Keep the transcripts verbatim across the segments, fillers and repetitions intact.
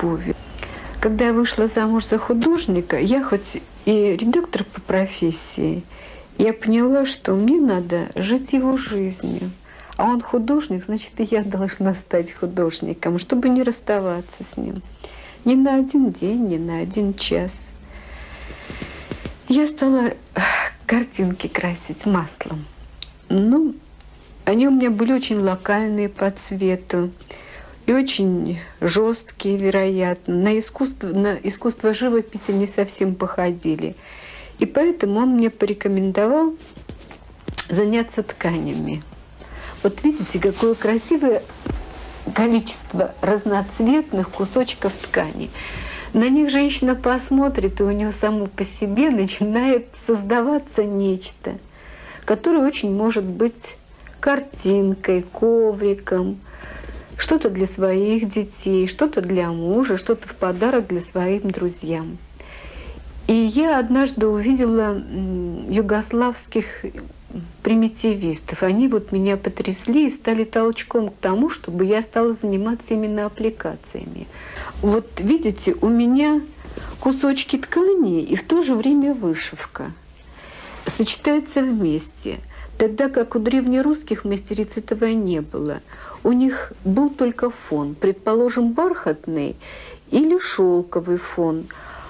любовью. Когда я вышла замуж за художника, я хоть и редактор по профессии, я поняла, что мне надо жить его жизнью. А он художник, значит, и я должна стать художником, чтобы не расставаться с ним. Ни на один день, ни на один час. Я стала картинки красить маслом. Ну, они у меня были очень локальные по цвету и очень жесткие, вероятно. На искусство, на искусство живописи не совсем походили. И поэтому он мне порекомендовал заняться тканями. Вот видите, какое красивое количество разноцветных кусочков ткани. На них женщина посмотрит, и у нее само по себе начинает создаваться нечто, которое очень может быть картинкой, ковриком, что-то для своих детей, что-то для мужа, что-то в подарок для своим друзьям. И я однажды увидела югославских примитивистов. Они вот меня потрясли и стали толчком к тому, чтобы я стала заниматься именно аппликациями. Вот видите, у меня кусочки ткани и в то же время вышивка сочетаются вместе. Тогда как у древнерусских мастериц этого не было. У них был только фон, предположим, бархатный или шелковый фон.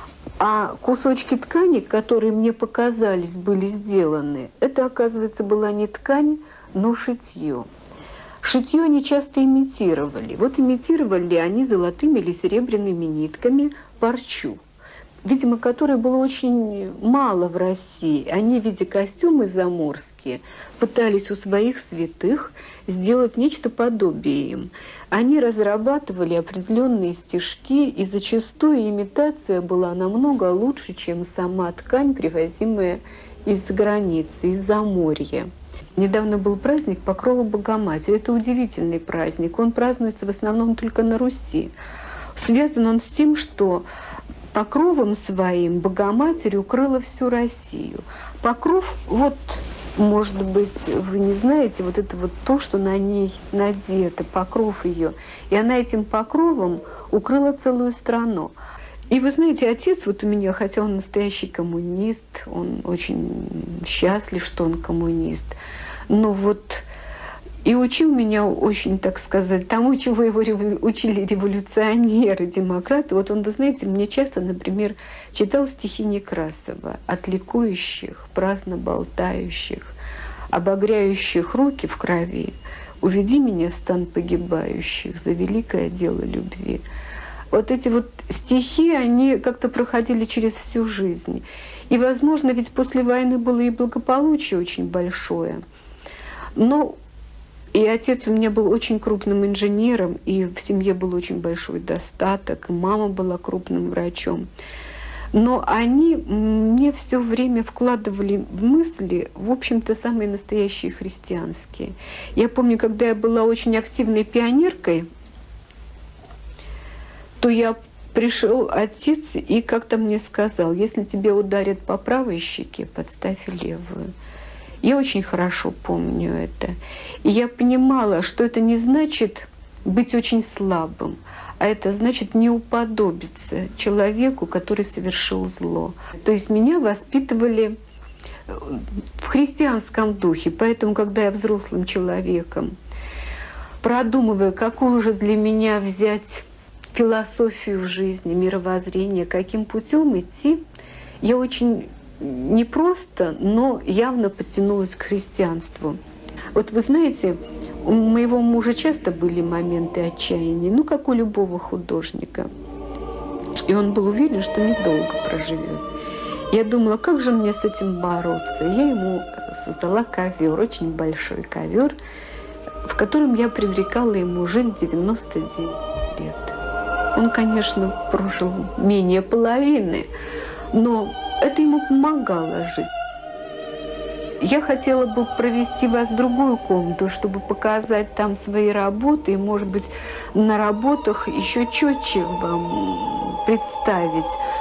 А кусочки ткани, которые мне показались, были сделаны, это, оказывается, была не ткань, но шитье. Шитье они часто имитировали. Вот имитировали они золотыми или серебряными нитками парчу, видимо, которой было очень мало в России. Они в виде костюмы заморские пытались у своих святых сделать нечто подобие им. Они разрабатывали определенные стежки, и зачастую имитация была намного лучше, чем сама ткань, привозимая из-за границы, из-за моря. Недавно был праздник Покрова Богоматери. Это удивительный праздник. Он празднуется в основном только на Руси. Связан он с тем, что покровом своим Богоматерь укрыла всю Россию. Покров, вот, может быть, вы не знаете, вот это вот то, что на ней надето, покров ее. И она этим покровом укрыла целую страну. И вы знаете, отец вот у меня, хотя он настоящий коммунист, он очень счастлив, что он коммунист, но вот и учил меня очень, так сказать, тому, чего его учили революционеры, демократы. Вот он, вы знаете, мне часто, например, читал стихи Некрасова от ликующих, праздно болтающих, обогряющих руки в крови. «Уведи меня в стан погибающих за великое дело любви». Вот эти вот стихи, они как-то проходили через всю жизнь. И, возможно, ведь после войны было и благополучие очень большое. Но и отец у меня был очень крупным инженером, и в семье был очень большой достаток, и мама была крупным врачом. Но они мне все время вкладывали в мысли, в общем-то, самые настоящие христианские. Я помню, когда я была очень активной пионеркой, то я пришел отец и как-то мне сказал: если тебя ударят по правой щеке, подставь левую. Я очень хорошо помню это. И я понимала, что это не значит быть очень слабым, а это значит не уподобиться человеку, который совершил зло. То есть меня воспитывали в христианском духе. Поэтому, когда я взрослым человеком, продумывая, какую же для меня взять философию в жизни, мировоззрение, каким путем идти, я очень не просто, но явно потянулась к христианству. Вот вы знаете, у моего мужа часто были моменты отчаяния, ну, как у любого художника. И он был уверен, что недолго проживет. Я думала, как же мне с этим бороться? Я ему создала ковер, очень большой ковер, в котором я предрекала ему жить девяносто девять лет. Он, конечно, прожил менее половины, но это ему помогало жить. Я хотела бы провести вас в другую комнату, чтобы показать там свои работы, и, может быть, на работах еще четче вам представить,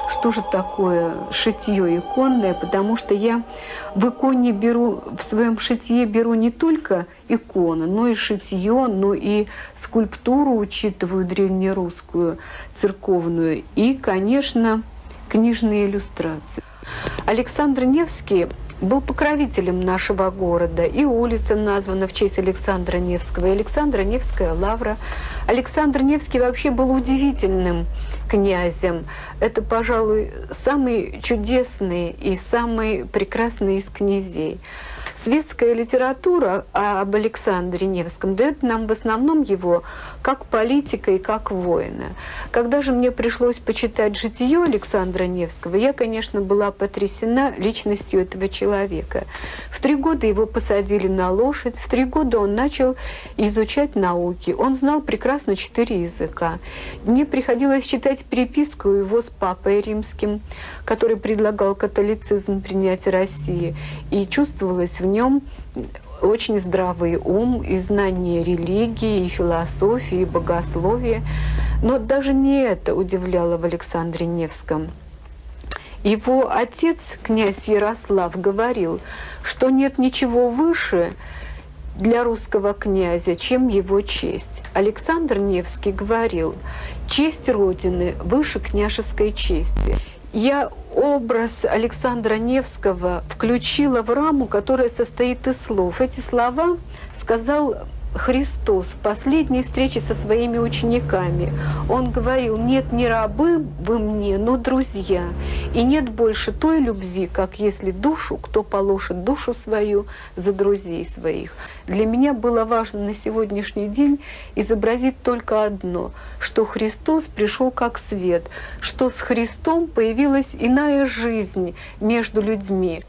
что же такое шитье иконное, потому что я в иконе беру, в своем шитье беру не только иконы, но и шитье, но и скульптуру учитываю древнерусскую, церковную, и, конечно, книжные иллюстрации. Александр Невский был покровителем нашего города, и улица названа в честь Александра Невского, и Александра Невская лавра. Александр Невский вообще был удивительным князем. Это, пожалуй, самый чудесный и самый прекрасный из князей. Светская литература об Александре Невском дает нам в основном его как политика и как воина. Когда же мне пришлось почитать житие Александра Невского, я, конечно, была потрясена личностью этого человека. В три года его посадили на лошадь, в три года он начал изучать науки. Он знал прекрасно четыре языка. Мне приходилось читать переписку его с папой римским, который предлагал католицизм принять России, и чувствовалось в нем очень здравый ум и знание религии, и философии, и богословия. Но даже не это удивляло в Александре Невском. Его отец, князь Ярослав, говорил, что нет ничего выше для русского князя, чем его честь. Александр Невский говорил, честь Родины выше княжеской чести. Я образ Александра Невского включила в раму, которая состоит из слов. Эти слова сказал Христос в последней встрече со своими учениками. Он говорил, нет, не рабы вы мне, но друзья. И нет больше той любви, как если душу, кто положит душу свою за друзей своих. Для меня было важно на сегодняшний день изобразить только одно, что Христос пришел как свет, что с Христом появилась иная жизнь между людьми.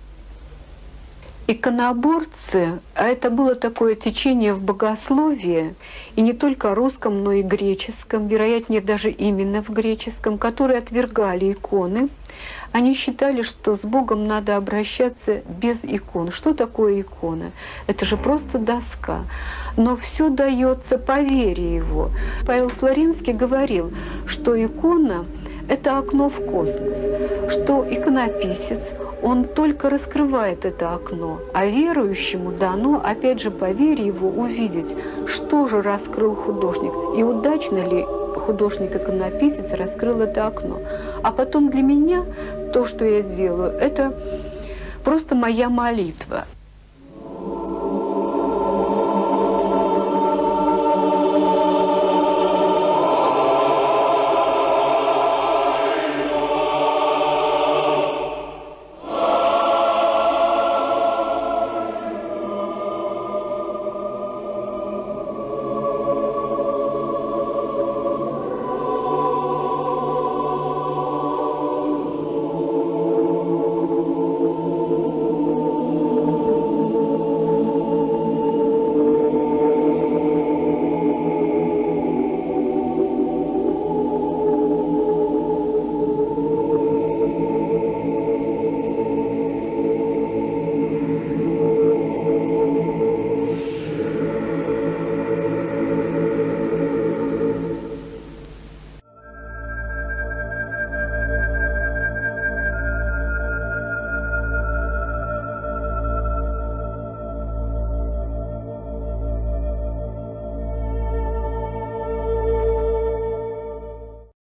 Иконоборцы, а это было такое течение в богословии, и не только русском, но и греческом, вероятнее даже именно в греческом, которые отвергали иконы. Они считали, что с Богом надо обращаться без икон. Что такое икона? Это же просто доска. Но все дается по вере его. Павел Флоренский говорил, что икона – это окно в космос, что иконописец, он только раскрывает это окно, а верующему дано, опять же, по вере его увидеть, что же раскрыл художник, и удачно ли художник-иконописец раскрыл это окно. А потом для меня то, что я делаю, это просто моя молитва.